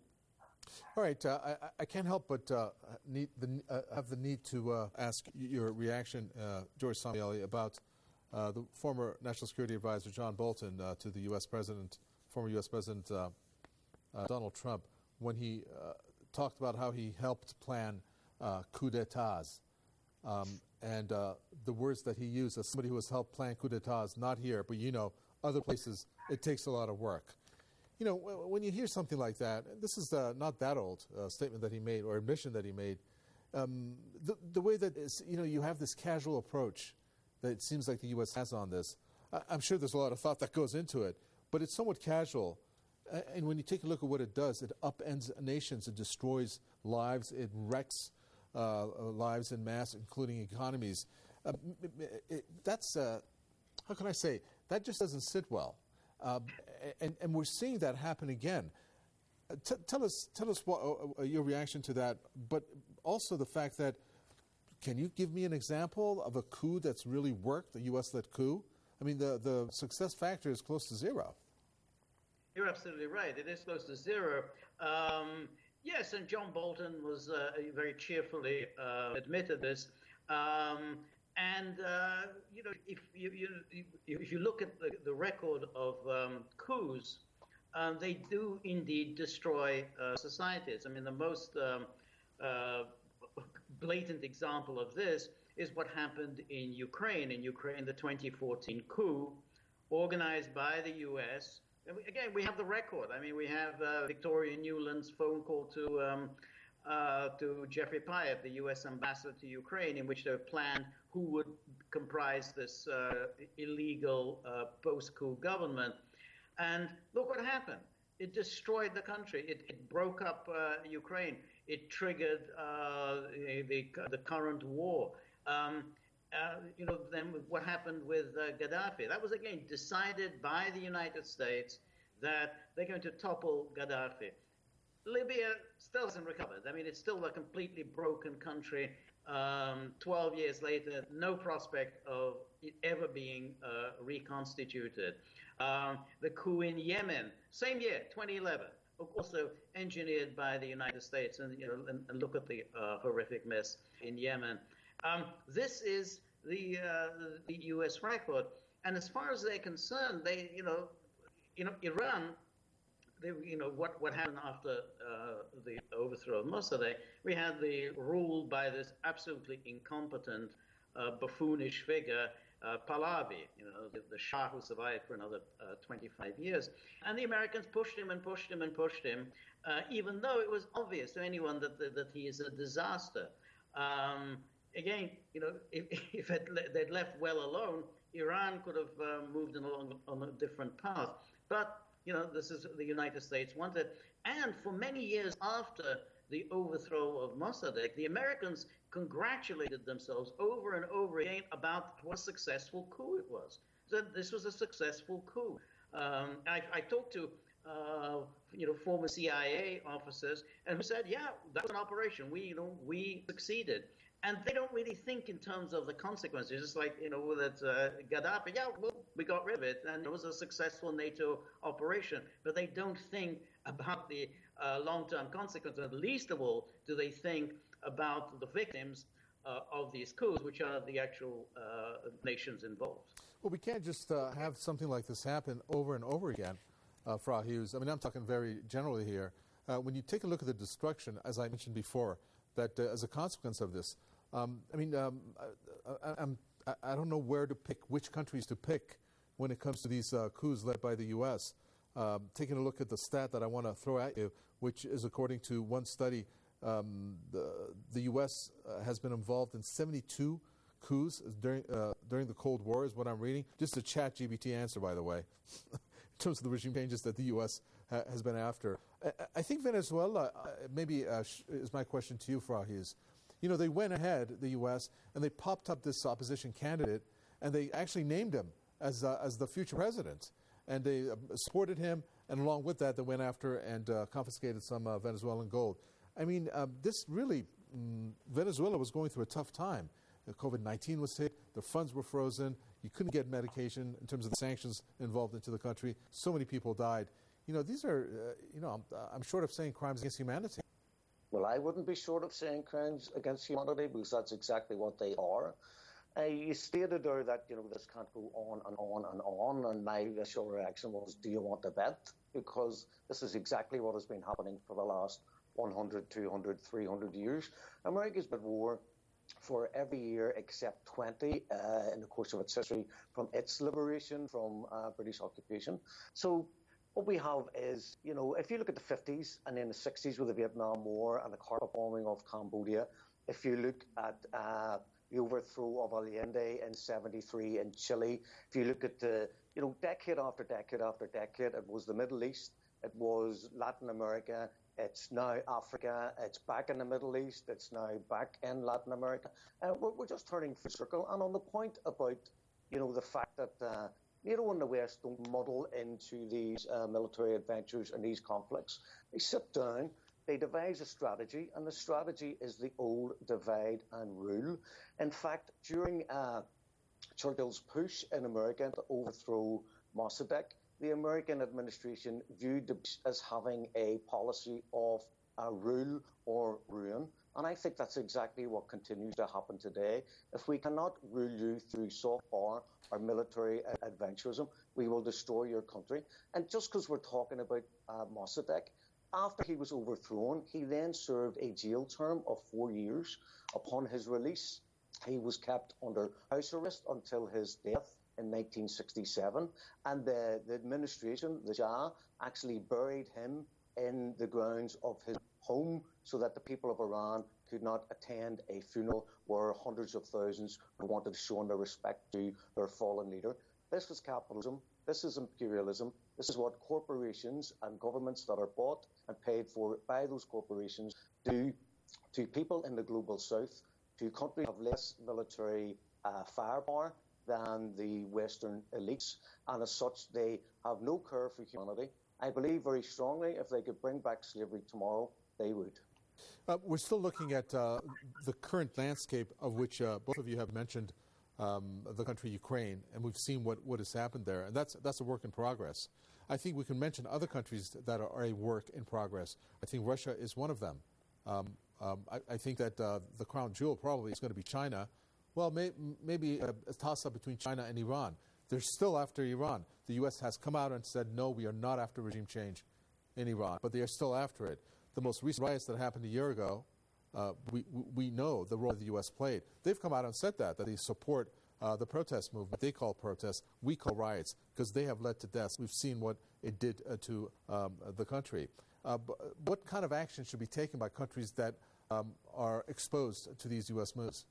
All right, uh, I, I can't help but uh, need the, uh, have the need to uh, ask your reaction, uh, George Samaeli, about uh, the former National Security Advisor John Bolton uh, to the U S President, former U S President uh, uh, Donald Trump, when he uh, talked about how he helped plan uh, coup d'etats. Um, and uh, the words that he used as somebody who has helped plan coup d'etats, not here, but you know, other places, it takes a lot of work. You know, when you hear something like that, this is uh, not that old uh, statement that he made or admission that he made, um, the, the way that, is, you know, you have this casual approach that it seems like the U S has on this. I, I'm sure there's a lot of thought that goes into it, but it's somewhat casual. Uh, and when you take a look at what it does, it upends nations, it destroys lives, it wrecks uh, lives en masse, including economies. Uh, it, it, that's, uh, how can I say, that just doesn't sit well. Uh, and, and we're seeing that happen again. Uh, t- tell us, tell us what, uh, your reaction to that, but also the fact that, can you give me an example of a coup that's really worked, a U S-led coup? I mean, the, the success factor is close to zero. You're absolutely right. It is close to zero. Um, yes, and John Bolton was uh, very cheerfully uh, admitted this. Um, and, uh, you know, if you, you, if you look at the, the record of um, coups, um, they do indeed destroy uh, societies. I mean, the most um, uh, blatant example of this is what happened in Ukraine. In Ukraine, the twenty fourteen coup organized by the U S. And we, again, we have the record. I mean, we have uh, Victoria Nuland's phone call to um, uh, to Jeffrey Pyatt, the U S ambassador to Ukraine, in which they planned who would comprise this uh, illegal uh, post-coup government. And look what happened. It destroyed the country. It, it broke up uh, Ukraine. It triggered uh, the, the current war. Um, uh, you know, then what happened with uh, Gaddafi? That was, again, decided by the United States that they're going to topple Gaddafi. Libya still hasn't recovered. I mean, it's still a completely broken country. Um, twelve years later, no prospect of it ever being uh, reconstituted. Um, the coup in Yemen, same year, twenty eleven, also engineered by the United States. And, you know, and, and look at the uh, horrific mess in Yemen. Um, this is the, uh, the U S record. And as far as they're concerned, they, you know, you know, Iran, they, you know, what, what happened after uh, the overthrow of Mossadegh, we had the rule by this absolutely incompetent, uh, buffoonish figure, uh, Pahlavi, you know, the, the Shah who survived for another uh, twenty-five years. And the Americans pushed him and pushed him and pushed him, uh, even though it was obvious to anyone that, that, that he is a disaster. Um, Again, you know, if, if they'd left well alone, Iran could have uh, moved along on a different path. But, you know, this is the United States wanted. And for many years after the overthrow of Mossadegh, the Americans congratulated themselves over and over again about what a successful coup it was. So this was a successful coup. Um, I, I talked to, uh, you know, former C I A officers and who said, yeah, that was an operation. We, you know, we succeeded. And they don't really think in terms of the consequences. Just like, you know, that uh, Gaddafi, yeah, well, we got rid of it, and it was a successful NATO operation. But they don't think about the uh, long-term consequences. Least of all, do they think about the victims uh, of these coups, which are the actual uh, nations involved. Well, we can't just uh, have something like this happen over and over again, uh, Frau Hughes. I mean, I'm talking very generally here. Uh, when you take a look at the destruction, as I mentioned before, that uh, as a consequence of this, Um, I mean, um, I, I, I'm, I don't know where to pick, which countries to pick when it comes to these uh, coups led by the U S. Um, taking a look at the stat that I want to throw at you, which is according to one study, um, the, the U S uh, has been involved in seventy-two coups during uh, during the Cold War, is what I'm reading. Just a chat G B T answer, by the way, in terms of the regime changes that the U S ha- has been after. I, I think Venezuela, uh, maybe uh, sh- is my question to you, Frau Hughes. You know, they went ahead, the U S, and they popped up this opposition candidate, and they actually named him as uh, as the future president. And they uh, supported him, and along with that, they went after and uh, confiscated some uh, Venezuelan gold. I mean, um, this really, mm, Venezuela was going through a tough time. Uh, COVID nineteen was hit, the funds were frozen, you couldn't get medication in terms of the sanctions involved into the country. So many people died. You know, these are, uh, you know, I'm, I'm short of saying crimes against humanity. Well, I wouldn't be short of saying crimes against humanity, because that's exactly what they are. Uh, you stated there that, you know, this can't go on and on and on, and my initial reaction was, do you want to bet? Because this is exactly what has been happening for the last one hundred, two hundred, three hundred years. America's been at war for every year except twenty uh, in the course of its history, from its liberation from uh, British occupation. So what we have is, you know, if you look at the fifties and then the sixties with the Vietnam War and the carpet bombing of Cambodia, If you look at uh, the overthrow of Allende in seventy-three in Chile, if you look at the, you know, decade after decade after decade, it was the Middle East, it was Latin America, it's now Africa, it's back in the Middle East, it's now back in Latin America. Uh, we're, we're just turning full circle. And on the point about, you know, the fact that uh, NATO and the West don't muddle into these uh, military adventures and these conflicts, they sit down, they devise a strategy, and the strategy is the old divide and rule. In fact, during uh, Churchill's push in America to overthrow Mossadegh, the American administration viewed the as having a policy of uh, rule or ruin. And I think that's exactly what continues to happen today. If we cannot rule you through soft power or military adventurism, we will destroy your country. And just because we're talking about uh, Mossadegh, after he was overthrown, he then served a jail term of four years. Upon his release, he was kept under house arrest until his death in nineteen sixty-seven. And the, the administration, the Shah, actually buried him in the grounds of his home so that the people of Iran could not attend a funeral where hundreds of thousands wanted to show their respect to their fallen leader. This is capitalism. This is imperialism. This is what corporations and governments that are bought and paid for by those corporations do to people in the global south, to countries that have less military uh, firepower than the Western elites. And as such, they have no care for humanity. I believe very strongly if they could bring back slavery tomorrow, they would. Uh, we're still looking at uh, the current landscape of which uh, both of you have mentioned um, the country Ukraine, and we've seen what, what has happened there, and that's that's a work in progress. I think we can mention other countries that are a work in progress. I think Russia is one of them. Um, um, I, I think that uh, the crown jewel probably is going to be China. Well, may, maybe a, a toss-up between China and Iran. They're still after Iran. The U S has come out and said, no, we are not after regime change in Iran, but they are still after it. The most recent riots that happened a year ago, uh, we, we know the role the U S played. They've come out and said that, that they support uh, the protest movement. They call protests, we call riots, because they have led to deaths. We've seen what it did uh, to um, the country. Uh, but what kind of action should be taken by countries that um, are exposed to these U S moves?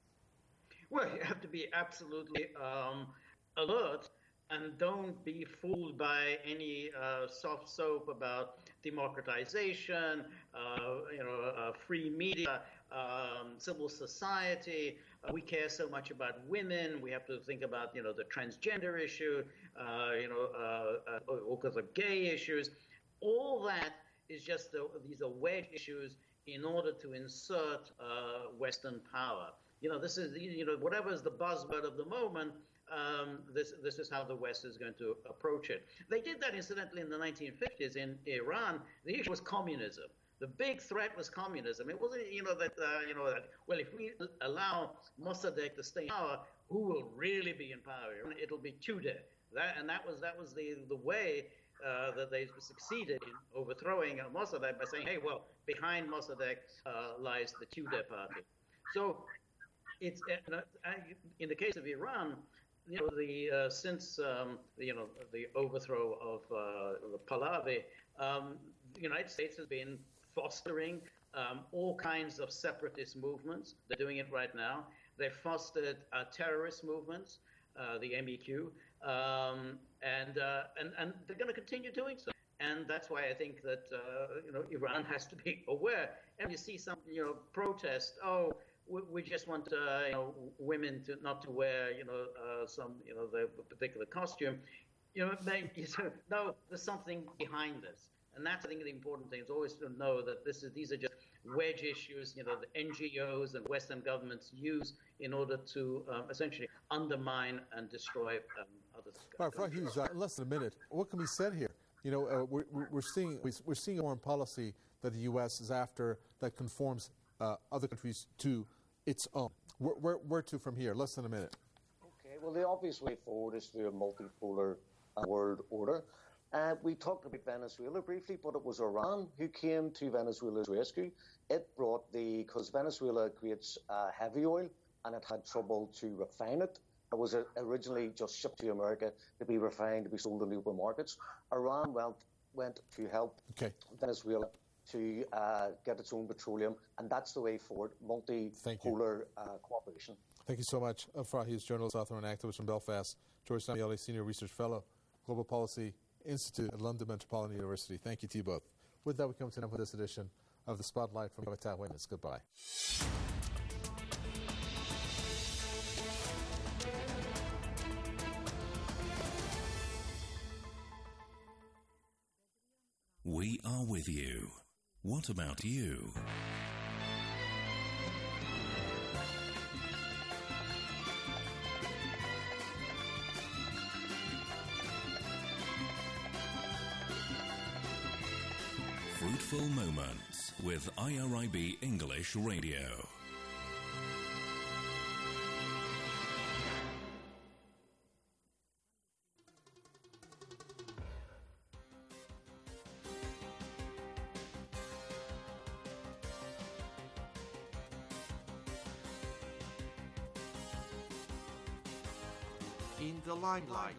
Well, you have to be absolutely um, alert and don't be fooled by any uh, soft soap about democratization, uh, you know, uh, free media, um, civil society. Uh, we care so much about women. We have to think about, you know, the transgender issue, uh, you know, uh, uh, all kinds of gay issues. All that is just the, these are wedge issues in order to insert uh, Western power. You know, this is, you know, whatever is the buzzword of the moment, um, this this is how the West is going to approach it. They did that, incidentally, in the nineteen fifties in Iran. The issue was communism. The big threat was communism. It wasn't, you know, that, uh, you know, that, well, if we allow Mossadegh to stay in power, who will really be in power? It'll be Tudeh. That, and that was, that was the, the way uh, that they succeeded in overthrowing Mossadegh by saying, hey, well, behind Mossadegh uh, lies the Tudeh party. So it's, uh, in the case of Iran, you know, the uh, since um, you know the overthrow of uh, Pahlavi, um, the United States has been fostering um, all kinds of separatist movements. They're doing it right now. They've fostered uh, terrorist movements, uh, the M E Q, um, and, uh, and and they're going to continue doing so. And that's why I think that uh, you know Iran has to be aware. And you see some you know protest. Oh, we just want uh, you know, women to not to wear, you know, uh, some, you know, the particular costume. You know, they, you know, no, there's something behind this, and that's, I think, the important thing is always to know that this is these are just wedge issues. You know, the N G Os and Western governments use in order to um, essentially undermine and destroy um, other. All right, Frank Hughes, uh, in less than a minute, what can be said here? You know, uh, we're, we're seeing we're seeing a foreign policy that the U S is after that conforms uh, other countries to its own. Where, where, where to from here? Less than a minute. Okay, well, the obvious way forward is through a multipolar uh, world order. Uh, we talked about Venezuela briefly, but it was Iran who came to Venezuela's rescue. It brought the, because Venezuela creates uh, heavy oil, and it had trouble to refine it. It was uh, originally just shipped to America to be refined, to be sold in the open markets. Iran went, went to help okay. Venezuela to uh, get its own petroleum, and that's the way forward, multipolar uh, cooperation. Thank you so much. Uh, Farahi is journalist, author, and activist from Belfast. George Damioli, Senior Research Fellow, Global Policy Institute at London Metropolitan University. Thank you to you both. With that, we come to an end with this edition of the Spotlight from Habitat Witness. Goodbye. We are with you. What about you? Fruitful Moments with I R I B English Radio. In the limelight.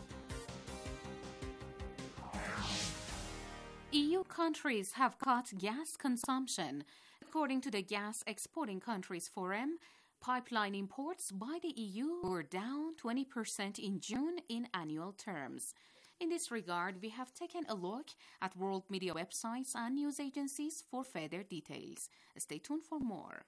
E U countries have cut gas consumption. According to the Gas Exporting Countries Forum, pipeline imports by the E U were down twenty percent in June in annual terms. In this regard, we have taken a look at world media websites and news agencies for further details. Stay tuned for more.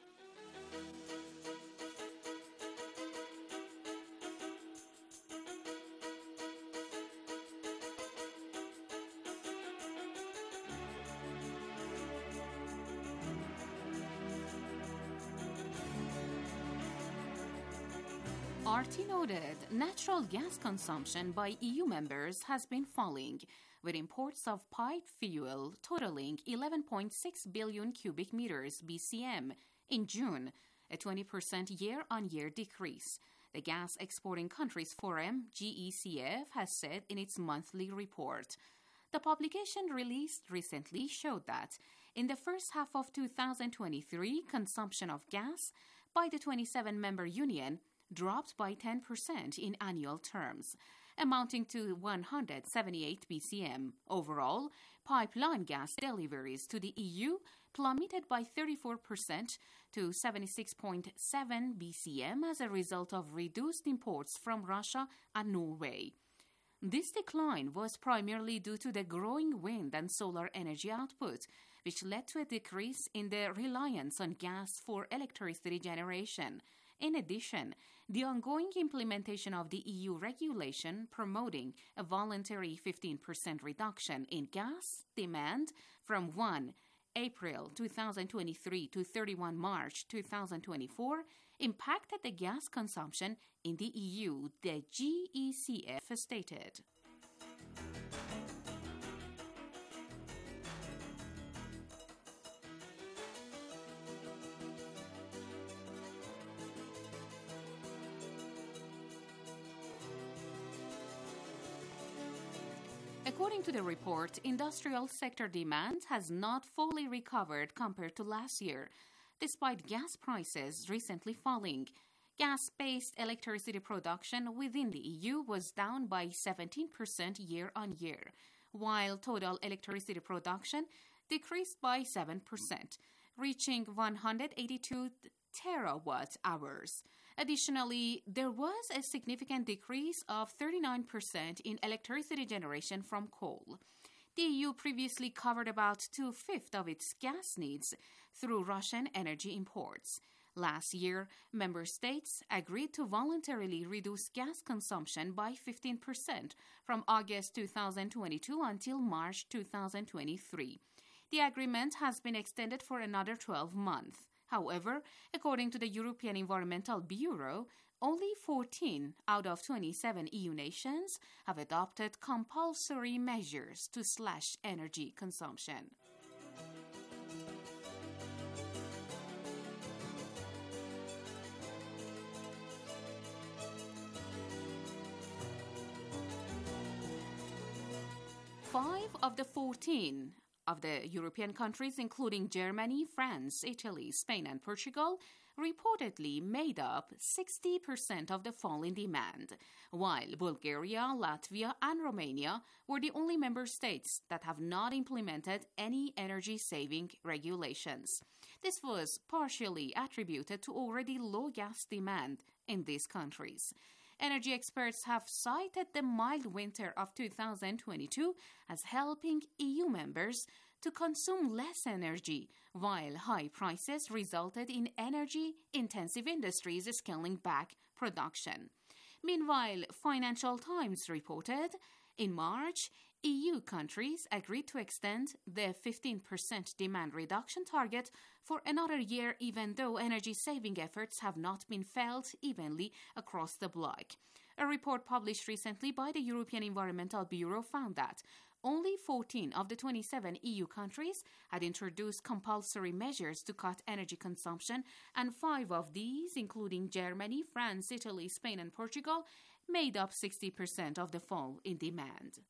R T noted natural gas consumption by E U members has been falling, with imports of piped fuel totaling eleven point six billion cubic meters B C M in June, a twenty percent year-on-year decrease. The Gas Exporting Countries Forum, G E C F, has said in its monthly report. The publication released recently showed that in the first half of two thousand twenty-three, consumption of gas by the twenty-seven member union dropped by ten percent in annual terms, amounting to one hundred seventy-eight B C M. Overall, pipeline gas deliveries to the E U plummeted by thirty-four percent to seventy-six point seven B C M as a result of reduced imports from Russia and Norway. This decline was primarily due to the growing wind and solar energy output, which led to a decrease in the reliance on gas for electricity generation. In addition, the ongoing implementation of the E U regulation promoting a voluntary fifteen percent reduction in gas demand from first April twenty twenty-three to thirty-first March twenty twenty-four impacted the gas consumption in the E U, the G E C F stated. According to the report, industrial sector demand has not fully recovered compared to last year, despite gas prices recently falling. Gas-based electricity production within the E U was down by seventeen percent year-on-year, while total electricity production decreased by seven percent, reaching one hundred eighty-two terawatt hours. Additionally, there was a significant decrease of thirty-nine percent in electricity generation from coal. The E U previously covered about two-fifths of its gas needs through Russian energy imports. Last year, member states agreed to voluntarily reduce gas consumption by fifteen percent from August twenty twenty-two until March twenty twenty-three. The agreement has been extended for another twelve months. However, according to the European Environmental Bureau, only fourteen out of twenty-seven E U nations have adopted compulsory measures to slash energy consumption. Five of the fourteen of the European countries, including Germany, France, Italy, Spain, and Portugal, reportedly made up sixty percent of the fall in demand, while Bulgaria, Latvia, and Romania were the only member states that have not implemented any energy-saving regulations. This was partially attributed to already low gas demand in these countries. Energy experts have cited the mild winter of two thousand twenty-two as helping E U members to consume less energy, while high prices resulted in energy-intensive industries scaling back production. Meanwhile, Financial Times reported, in March, E U countries agreed to extend the fifteen percent demand reduction target for another year, even though energy-saving efforts have not been felt evenly across the bloc. A report published recently by the European Environmental Bureau found that only fourteen of the twenty-seven E U countries had introduced compulsory measures to cut energy consumption, and five of these, including Germany, France, Italy, Spain, and Portugal, made up sixty percent of the fall in demand.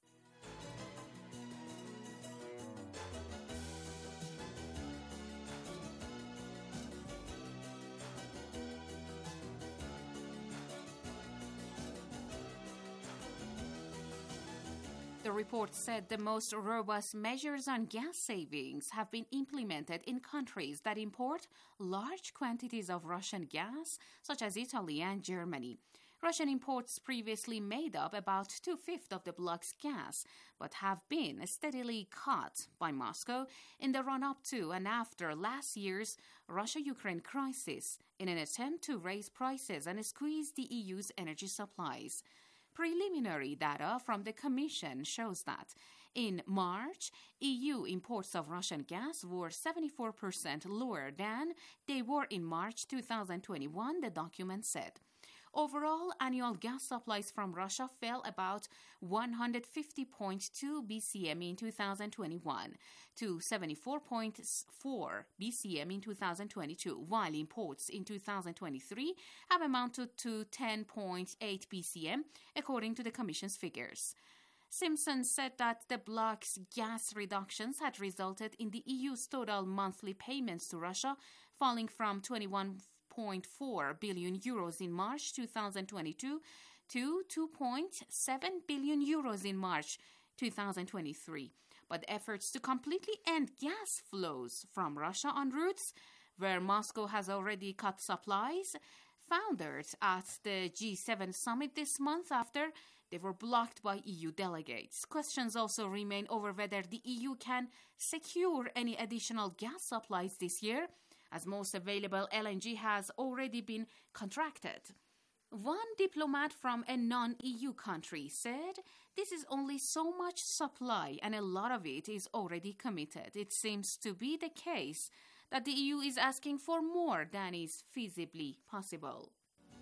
The report said the most robust measures on gas savings have been implemented in countries that import large quantities of Russian gas, such as Italy and Germany. Russian imports previously made up about two-fifths of the bloc's gas, but have been steadily cut by Moscow in the run-up to and after last year's Russia-Ukraine crisis in an attempt to raise prices and squeeze the E U's energy supplies. Preliminary data from the Commission shows that in March, E U imports of Russian gas were seventy-four percent lower than they were in March two thousand twenty-one, the document said. Overall, annual gas supplies from Russia fell about one hundred fifty point two B C M in two thousand twenty-one to seventy-four point four B C M in two thousand twenty-two, while imports in two thousand twenty-three have amounted to ten point eight B C M, according to the Commission's figures. Simpson said that the bloc's gas reductions had resulted in the E U's total monthly payments to Russia falling from twenty-one point four billion euros in March two thousand twenty-two to two point seven billion euros in March two thousand twenty-three. But efforts to completely end gas flows from Russia on routes where Moscow has already cut supplies foundered at the G seven summit this month after they were blocked by E U delegates. Questions also remain over whether the E U can secure any additional gas supplies this year, as most available L N G has already been contracted. One diplomat from a non-E U country said this is only so much supply and a lot of it is already committed. It seems to be the case that the E U is asking for more than is feasibly possible.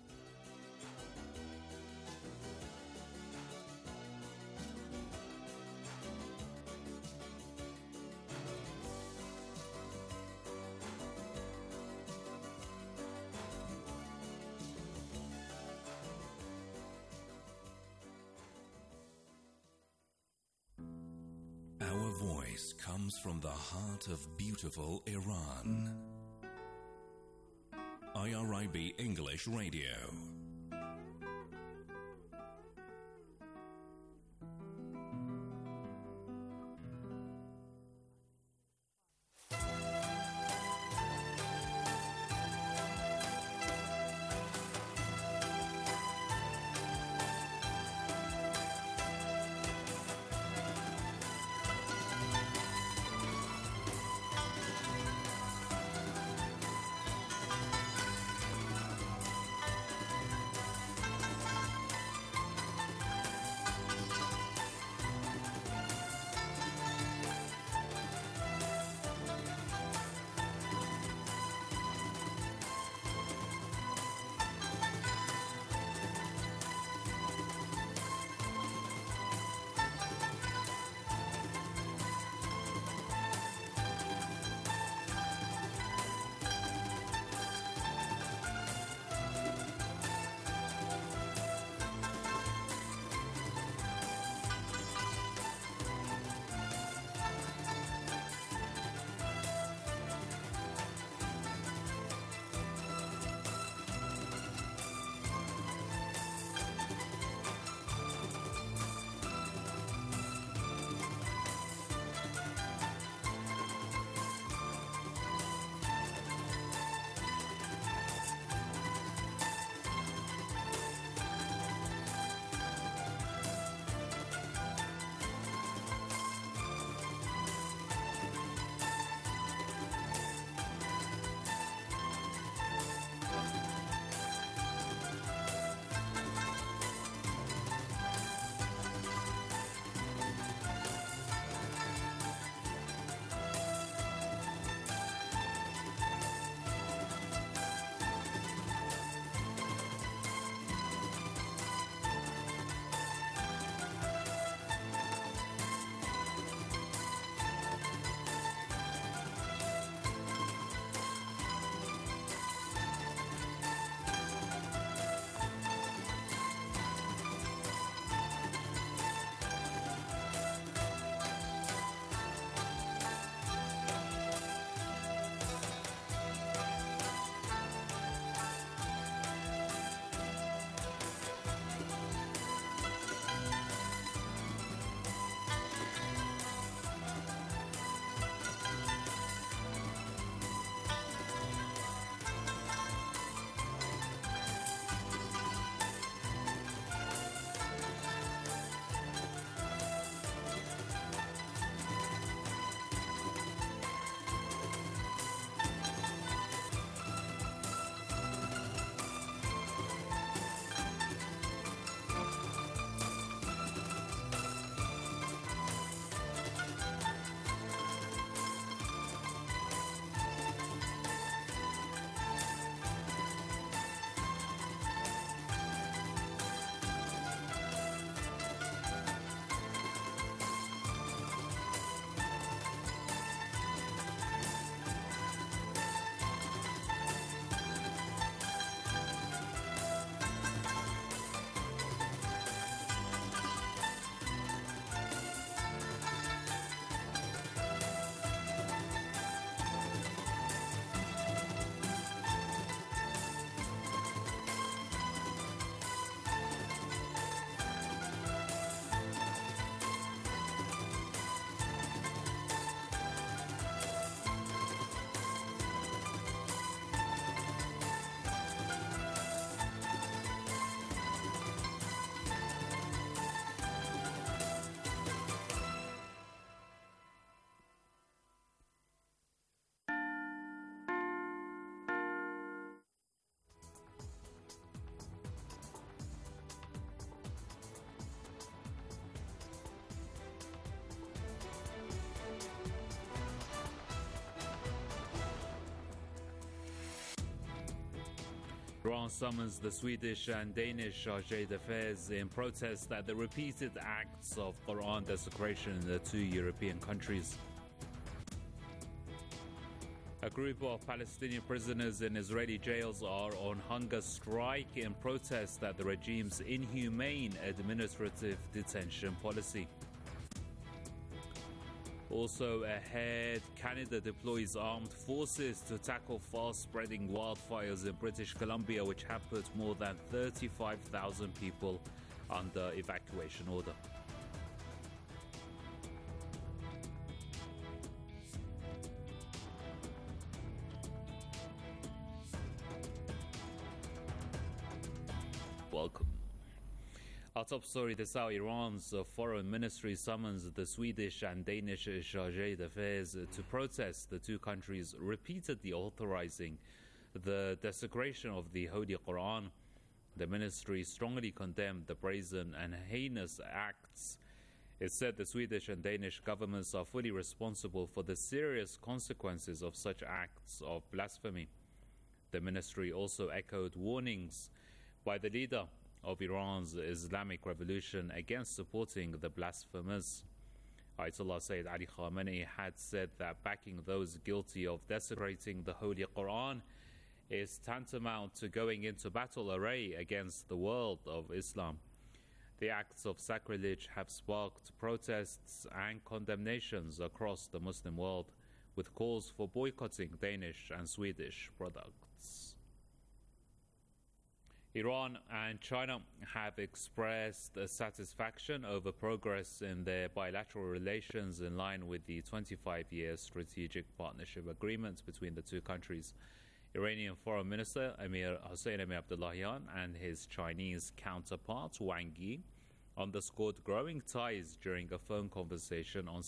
Our voice comes from the heart of beautiful Iran. I R I B English Radio. Iran summons the Swedish and Danish chargé d'affaires in protest at the repeated acts of Quran desecration in the two European countries. A group of Palestinian prisoners in Israeli jails are on hunger strike in protest at the regime's inhumane administrative detention policy. Also ahead, Canada deploys armed forces to tackle fast-spreading wildfires in British Columbia, which have put more than thirty-five thousand people under evacuation order. Welcome. Our top story this hour: Iran's uh, foreign ministry summons the Swedish and Danish chargé d'affaires to protest the two countries repeatedly authorizing the desecration of the Holy Quran. The ministry strongly condemned the brazen and heinous acts. It said the Swedish and Danish governments are fully responsible for the serious consequences of such acts of blasphemy. The ministry also echoed warnings by the leader of Iran's Islamic Revolution against supporting the blasphemers. Ayatollah Sayyid Ali Khamenei had said that backing those guilty of desecrating the Holy Quran is tantamount to going into battle array against the world of Islam. The acts of sacrilege have sparked protests and condemnations across the Muslim world, with calls for boycotting Danish and Swedish products. Iran and China have expressed a satisfaction over progress in their bilateral relations in line with the twenty-five year strategic partnership agreement between the two countries. Iranian Foreign Minister Amir Hossein Amir Abdullahian and his Chinese counterpart Wang Yi underscored growing ties during a phone conversation on